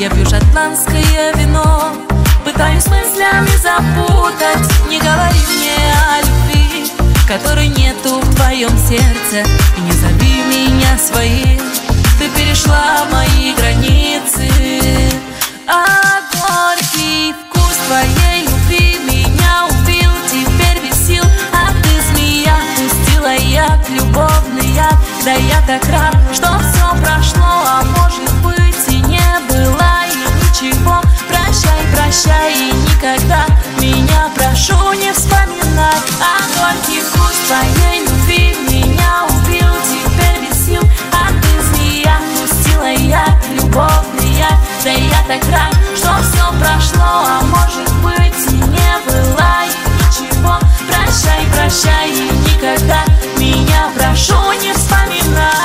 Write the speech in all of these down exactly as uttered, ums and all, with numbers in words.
Я пью шотландское вино, пытаюсь мыслями запутать. Не говори мне о любви, которой нету в твоем сердце, и не зови меня своей. Ты перешла мои границы, а горький вкус твоей любви меня убил. Теперь без сил, а ты змея, пустила яд, любовный яд. Да я так рад, что все прошло, а может быть и не было и ничего. Прощай, прощай и никогда меня прошу не вспоминать. А горький вкус твоей любви меня убил. Теперь без сил, а ты змея, пустила яд, любовный яд. Да я так рад, что все прошло, а может быть и не было и ничего. Прощай, прощай и никогда меня прошу не вспоминай.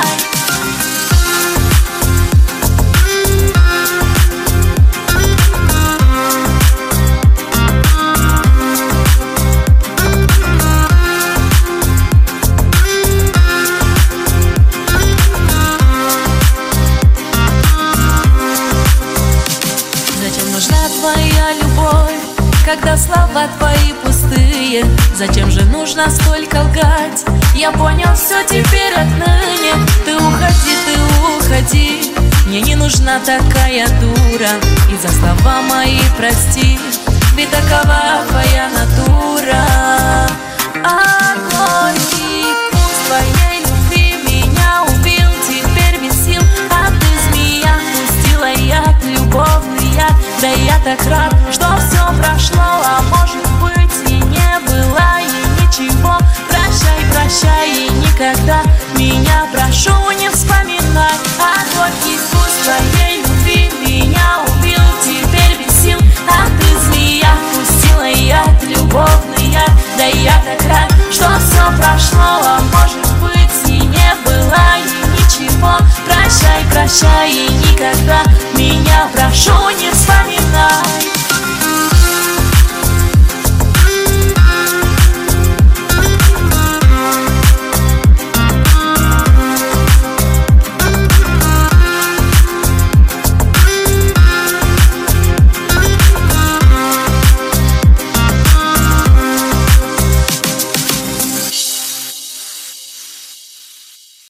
Зачем нужна твоя любовь, когда слова твои пустые? Зачем же нужно столько лгать? Я понял все теперь отныне. Ты уходи, ты уходи. Мне не нужна такая дура, и за слова мои прости, ведь такова твоя натура. А горький вкус твоей любви меня убил. Теперь без сил, а ты змея, пустила яд, любовный яд. Да я так рад, что все прошло, а может быть и не было и ничего. Прощай, прощай и никогда меня прошу не вспоминать. А горький вкус твоей любви меня убил. Теперь без сил, а ты змея, пустила яд, любовный яд. Да я так рад, что все прошло, а может быть и не было и ничего. Прощай, прощай и никогда меня прошу не вспоминай.